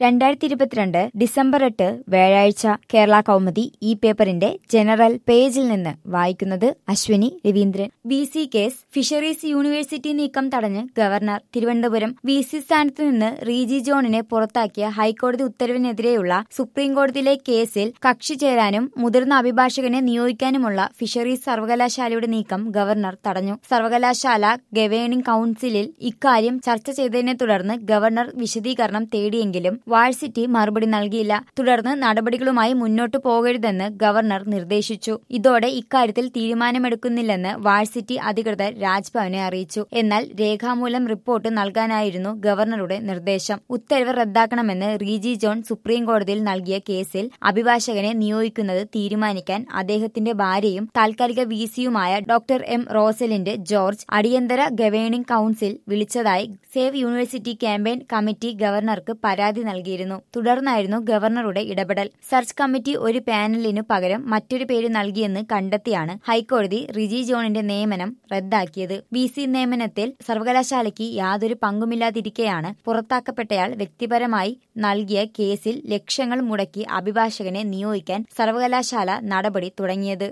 2022 December 8 വ്യാഴാഴ്ച കേരള കൗമുദി ഈ പേപ്പറിന്റെ ജനറൽ പേജിൽ നിന്ന് വായിക്കുന്നത് Ashwini Raveendran. VC case fisheries university നീക്കം തടഞ്ഞ് ഗവർണർ. തിരുവനന്തപുരം. VC സ്ഥാനത്ത് നിന്ന് റീജി ജോണിനെ പുറത്താക്കിയ ഹൈക്കോടതി ഉത്തരവിനെതിരെയുള്ള സുപ്രീംകോടതിയിലെ കേസിൽ കക്ഷി ചേരാനും മുതിർന്ന അഭിഭാഷകനെ നിയോഗിക്കാനുമുള്ള ഫിഷറീസ് സർവകലാശാലയുടെ നീക്കം ഗവർണർ തടഞ്ഞു. സർവകലാശാല ഗവേണിംഗ് കൌൺസിലിൽ ഇക്കാര്യം ചർച്ച ചെയ്തതിനെ തുടർന്ന് ഗവർണർ വിശദീകരണം തേടിയെങ്കിലും വാഴ്സിറ്റി മറുപടി നൽകിയില്ല. തുടർന്ന് നടപടികളുമായി മുന്നോട്ടു പോകരുതെന്ന് ഗവർണർ നിർദ്ദേശിച്ചു. ഇതോടെ ഇക്കാര്യത്തിൽ തീരുമാനമെടുക്കുന്നില്ലെന്ന് വാഴ്സിറ്റി അധികൃതർ രാജ്ഭവനെ അറിയിച്ചു. എന്നാൽ രേഖാമൂലം റിപ്പോർട്ട് നൽകാനായിരുന്നു ഗവർണറുടെ നിർദ്ദേശം. ഉത്തരവ് റദ്ദാക്കണമെന്ന് റീജി ജോൺ സുപ്രീംകോടതിയിൽ നൽകിയ കേസിൽ അഭിഭാഷകനെ നിയോഗിക്കുന്നത് തീരുമാനിക്കാൻ അദ്ദേഹത്തിന്റെ ഭാര്യയും താൽക്കാലിക VCയുമായ ഡോക്ടർ M റോസലിൻഡ് ജോർജ് അടിയന്തര ഗവേണിംഗ് കൌൺസിൽ വിളിച്ചതായി സേവ് യൂണിവേഴ്സിറ്റി ക്യാമ്പയിൻ കമ്മിറ്റി ഗവർണർക്ക് പരാതി നൽകിയിരുന്നു. തുടർന്നായിരുന്നു ഗവർണറുടെ ഇടപെടൽ. സെർച്ച് കമ്മിറ്റി ഒരു പാനലിനു പകരം മറ്റൊരു പേര് നൽകിയെന്ന് കണ്ടെത്തിയാണ് ഹൈക്കോടതി റിജി ജോണിന്റെ നിയമനം റദ്ദാക്കിയത്. VC നിയമനത്തിൽ സർവകലാശാലയ്ക്ക് യാതൊരു പങ്കുമില്ലാതിരിക്കെയാണ് പുറത്താക്കപ്പെട്ടയാൾ വ്യക്തിപരമായി നൽകിയ കേസിൽ ലക്ഷങ്ങൾ മുടക്കി അഭിഭാഷകനെ നിയോഗിക്കാൻ സർവകലാശാല നടപടി തുടങ്ങിയത്.